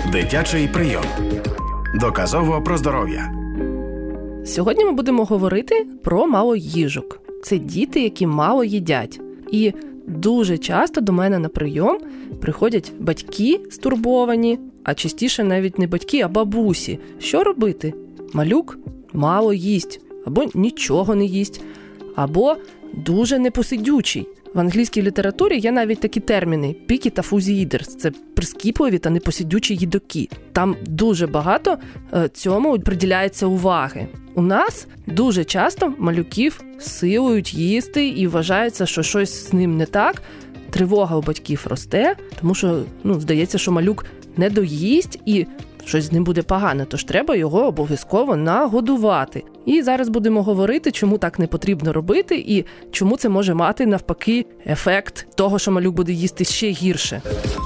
Дитячий прийом. Доказово про здоров'я. Сьогодні ми будемо говорити про малоїжок. Це діти, які мало їдять. І дуже часто до мене на прийом приходять батьки стурбовані, а частіше навіть не батьки, а бабусі. Що робити? Малюк мало їсть, або нічого не їсть, або дуже непосидючий. В англійській літературі є навіть такі терміни – picky та fuzzy eaters. Це прискіпливі та непосидючі їдоки. Там дуже багато цьому приділяється уваги. У нас дуже часто малюків силують їсти і вважається, що щось з ним не так. Тривога у батьків росте, тому що, здається, що малюк не доїсть і щось з ним буде погано, тож треба його обов'язково нагодувати. І зараз будемо говорити, чому так не потрібно робити і чому це може мати, навпаки, ефект того, що малюк буде їсти ще гірше.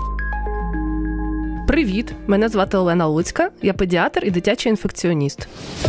Привіт! Мене звати Олена Луцька, я педіатр і дитячий інфекціоніст.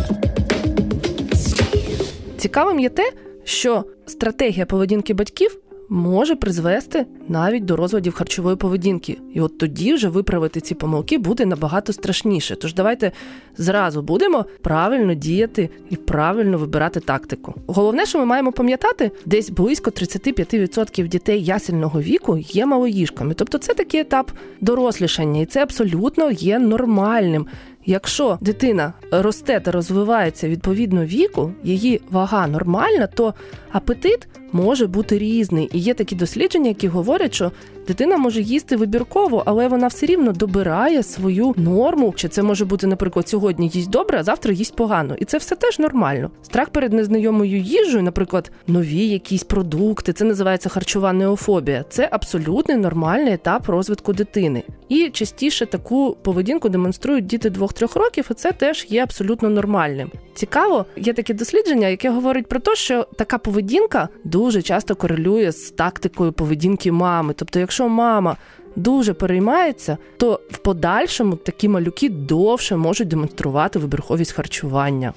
Цікавим є те, що стратегія поведінки батьків може призвести навіть до розладів харчової поведінки. І от тоді вже виправити ці помилки буде набагато страшніше. Тож давайте зразу будемо правильно діяти і правильно вибирати тактику. Головне, що ми маємо пам'ятати, десь близько 35% дітей ясельного віку є малоїжками. Тобто це такий етап дорослішання, і це абсолютно є нормальним. Якщо дитина росте та розвивається відповідно віку, її вага нормальна, то апетит може бути різний. І є такі дослідження, які говорять, що дитина може їсти вибірково, але вона все рівно добирає свою норму. Чи це може бути, наприклад, сьогодні їсть добре, а завтра їсть погано. І це все теж нормально. Страх перед незнайомою їжею, наприклад, нові якісь продукти, це називається харчова неофобія. Це абсолютно нормальний етап розвитку дитини. І частіше таку поведінку демонструють діти 2-3 років, і це теж є абсолютно нормальним. Цікаво, є таке дослідження, яке говорить про те, що така поведінка дуже часто корелює з тактикою поведінки мами. Тобто, якщо мама дуже переймається, то в подальшому такі малюки довше можуть демонструвати вибірковість харчування.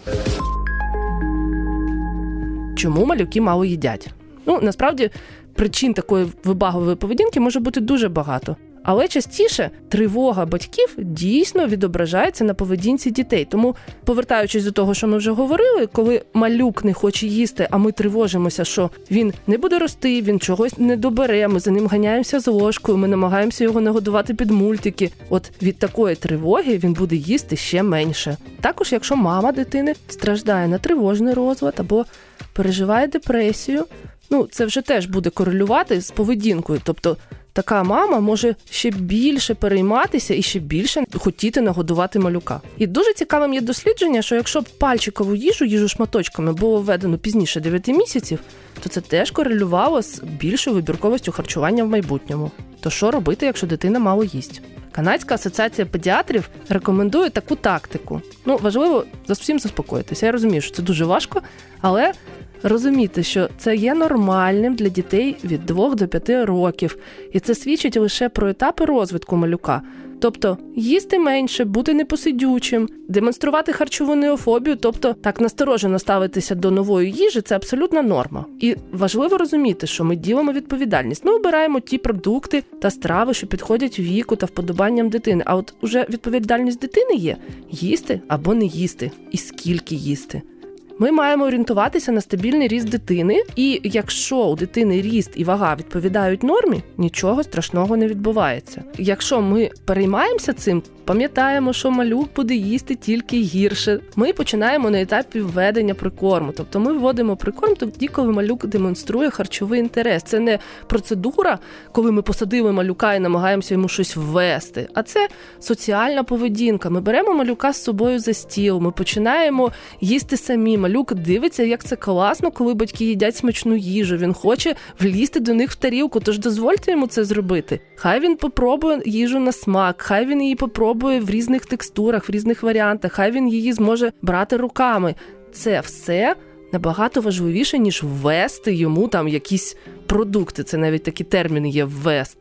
Чому малюки мало їдять? Насправді, причин такої вибагливої поведінки може бути дуже багато. Але частіше тривога батьків дійсно відображається на поведінці дітей. Тому, повертаючись до того, що ми вже говорили, коли малюк не хоче їсти, а ми тривожимося, що він не буде рости, він чогось не добере, ми за ним ганяємося з ложкою, ми намагаємося його нагодувати під мультики. От від такої тривоги він буде їсти ще менше. Також, якщо мама дитини страждає на тривожний розлад або переживає депресію, це вже теж буде корелювати з поведінкою. Тобто, така мама може ще більше перейматися і ще більше хотіти нагодувати малюка. І дуже цікавим є дослідження, що якщо пальчикову їжу шматочками було введено пізніше 9 місяців, то це теж корелювало з більшою вибірковістю харчування в майбутньому. То що робити, якщо дитина мало їсть? Канадська асоціація педіатрів рекомендує таку тактику. Важливо всім заспокоїтися. Я розумію, що це дуже важко, але розуміти, що це є нормальним для дітей від 2 до 5 років. І це свідчить лише про етапи розвитку малюка. Тобто їсти менше, бути непосидючим, демонструвати харчову неофобію, тобто так насторожено ставитися до нової їжі – це абсолютна норма. І важливо розуміти, що ми ділимо відповідальність. Ми обираємо ті продукти та страви, що підходять віку та вподобанням дитини. А от уже відповідальність дитини є – їсти або не їсти, і скільки їсти. Ми маємо орієнтуватися на стабільний ріст дитини, і якщо у дитини ріст і вага відповідають нормі, нічого страшного не відбувається. Якщо ми переймаємося цим, пам'ятаємо, що малюк буде їсти тільки гірше. Ми починаємо на етапі введення прикорму. Тобто ми вводимо прикорм тоді, коли малюк демонструє харчовий інтерес. Це не процедура, коли ми посадили малюка і намагаємося йому щось ввести, а це соціальна поведінка. Ми беремо малюка з собою за стіл, ми починаємо їсти самі. Малюк дивиться, як це класно, коли батьки їдять смачну їжу. Він хоче влізти до них в тарілку, тож дозвольте йому це зробити. Хай він попробує їжу на смак, хай він її попробує в різних текстурах, в різних варіантах, хай він її зможе брати руками. Це все набагато важливіше, ніж ввести йому якісь продукти. Це навіть такі терміни є – ввести.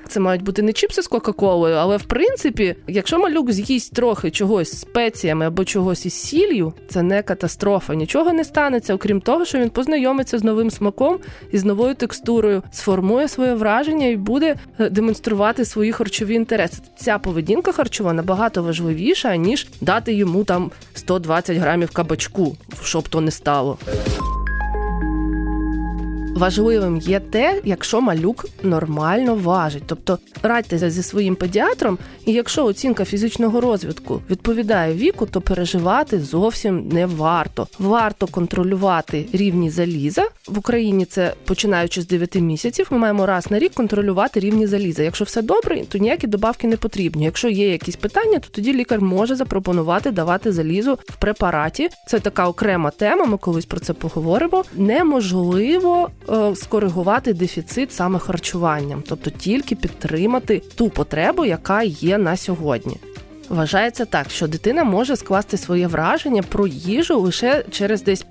так, це мають бути не чіпси з Кока-Колою, але в принципі, якщо малюк з'їсть трохи чогось з спеціями або чогось із сіллю, це не катастрофа. Нічого не станеться, окрім того, що він познайомиться з новим смаком і з новою текстурою, сформує своє враження і буде демонструвати свої харчові інтереси. Ця поведінка харчова набагато важливіша, ніж дати йому там 120 грамів кабачку, щоб то не стало. Важливим є те, якщо малюк нормально важить. Тобто радьтеся зі своїм педіатром, і якщо оцінка фізичного розвитку відповідає віку, то переживати зовсім не варто. Варто контролювати рівні заліза. В Україні це починаючи з 9 місяців. Ми маємо раз на рік контролювати рівні заліза. Якщо все добре, то ніякі добавки не потрібні. Якщо є якісь питання, то тоді лікар може запропонувати давати залізо в препараті. Це така окрема тема, ми колись про це поговоримо. Неможливо скоригувати дефіцит саме харчуванням, тобто тільки підтримати ту потребу, яка є на сьогодні. Вважається так, що дитина може скласти своє враження про їжу лише через десь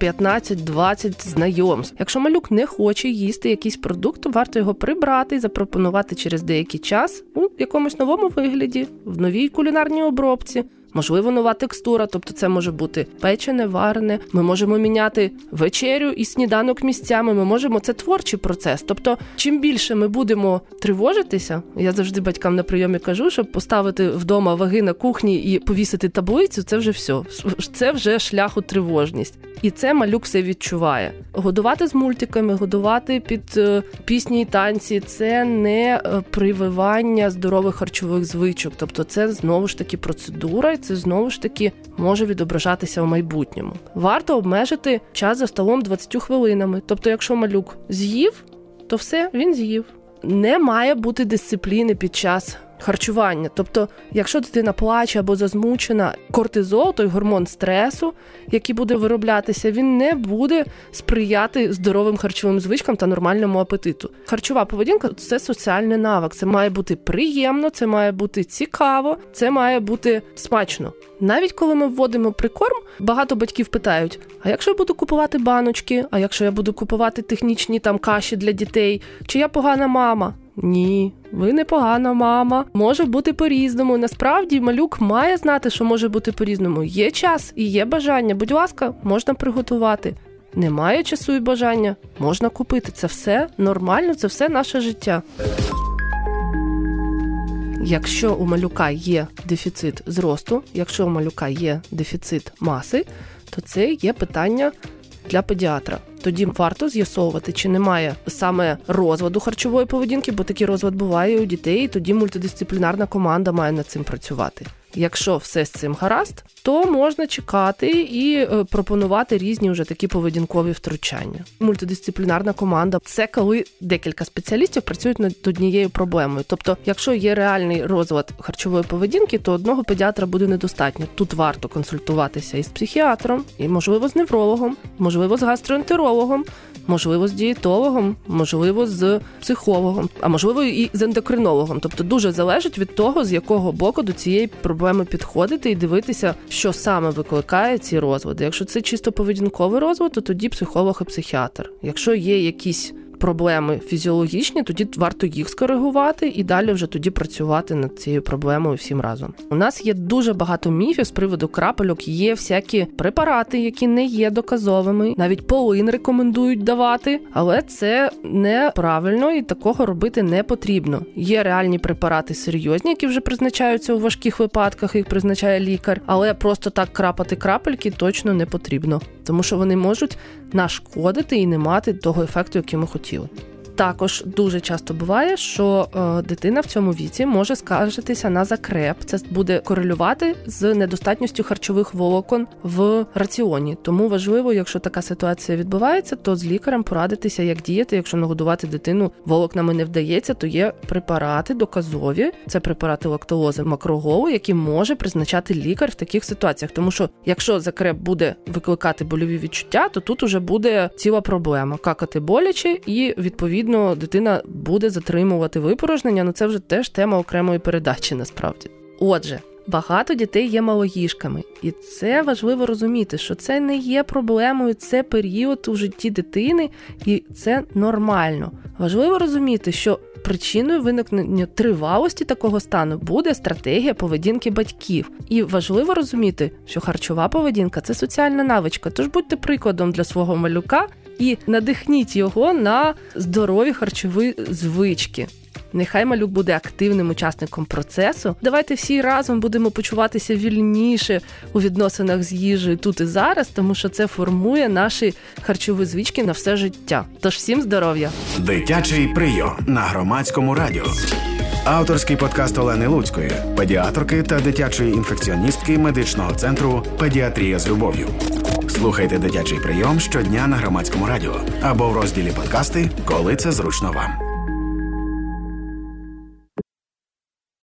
15-20 знайомств. Якщо малюк не хоче їсти якийсь продукт, то варто його прибрати і запропонувати через деякий час у якомусь новому вигляді, в новій кулінарній обробці. Можливо, нова текстура, тобто це може бути печене, варене. Ми можемо міняти вечерю і сніданок місцями. Це творчий процес. Тобто, чим більше ми будемо тривожитися, я завжди батькам на прийомі кажу, щоб поставити вдома ваги на кухні і повісити таблицю, це вже все. Це вже шлях у тривожність. І це малюк все відчуває. Годувати з мультиками, годувати під пісні і танці – це не прививання здорових харчових звичок. Тобто це знову ж таки процедура, і це знову ж таки може відображатися в майбутньому. Варто обмежити час за столом 20 хвилинами. Тобто якщо малюк з'їв, то все, він з'їв. Не має бути дисципліни під час харчування. Тобто, якщо дитина плаче або засмучена, кортизол, той гормон стресу, який буде вироблятися, він не буде сприяти здоровим харчовим звичкам та нормальному апетиту. Харчова поведінка – це соціальний навик. Це має бути приємно, це має бути цікаво, це має бути смачно. Навіть коли ми вводимо прикорм, багато батьків питають, а якщо я буду купувати баночки, а якщо я буду купувати технічні каші для дітей, чи я погана мама? Ні, ви не погана мама. Може бути по-різному. Насправді, малюк має знати, що може бути по-різному. Є час і є бажання. Будь ласка, можна приготувати. Немає часу і бажання. Можна купити. Це все нормально, це все наше життя. Якщо у малюка є дефіцит зросту, якщо у малюка є дефіцит маси, то це є питання для педіатра. Тоді варто з'ясовувати, чи немає саме розладу харчової поведінки, бо такий розлад буває у дітей, і тоді мультидисциплінарна команда має над цим працювати. Якщо все з цим гаразд, то можна чекати і пропонувати різні вже такі поведінкові втручання. Мультидисциплінарна команда – це коли декілька спеціалістів працюють над однією проблемою. Тобто, якщо є реальний розлад харчової поведінки, то одного педіатра буде недостатньо. Тут варто консультуватися із психіатром, і, можливо, з неврологом, можливо, з гастроентерологом, можливо, з дієтологом, можливо, з психологом, а можливо, і з ендокринологом. Тобто дуже залежить від того, з якого боку до цієї проблеми підходити і дивитися, що саме викликає ці розлади. Якщо це чисто поведінковий розлад, то тоді психолог і психіатр. Якщо є якісь проблеми фізіологічні, тоді варто їх скоригувати і далі вже тоді працювати над цією проблемою всім разом. У нас є дуже багато міфів з приводу крапельок, є всякі препарати, які не є доказовими, навіть полин рекомендують давати, але це неправильно і такого робити не потрібно. Є реальні препарати серйозні, які вже призначаються у важких випадках, їх призначає лікар, але просто так крапати крапельки точно не потрібно, тому що вони можуть нашкодити і не мати того ефекту, який ми хотіли. Також дуже часто буває, що дитина в цьому віці може скаржитися на закреп. Це буде корелювати з недостатністю харчових волокон в раціоні. Тому важливо, якщо така ситуація відбувається, то з лікарем порадитися, як діяти. Якщо нагодувати дитину волокнами не вдається, то є препарати доказові. Це препарати лактулози макроголу, які може призначати лікар в таких ситуаціях. Тому що якщо закреп буде викликати больові відчуття, то тут уже буде ціла проблема. Какати боляче і, відповідно, дитина буде затримувати випорожнення, це вже теж тема окремої передачі насправді. Отже, багато дітей є малоїжками, і це важливо розуміти, що це не є проблемою, це період у житті дитини, і це нормально. Важливо розуміти, що причиною виникнення тривалості такого стану буде стратегія поведінки батьків. І важливо розуміти, що харчова поведінка – це соціальна навичка, тож будьте прикладом для свого малюка і надихніть його на здорові харчові звички. Нехай малюк буде активним учасником процесу. Давайте всі разом будемо почуватися вільніше у відносинах з їжею тут і зараз, тому що це формує наші харчові звички на все життя. Тож всім здоров'я! Дитячий прийом на Громадському радіо. Авторський подкаст Олени Луцької, педіатрки та дитячої інфекціоністки медичного центру «Педіатрія з любов'ю». Слухайте «Дитячий прийом» щодня на Громадському радіо або в розділі «Подкасти», коли це зручно вам.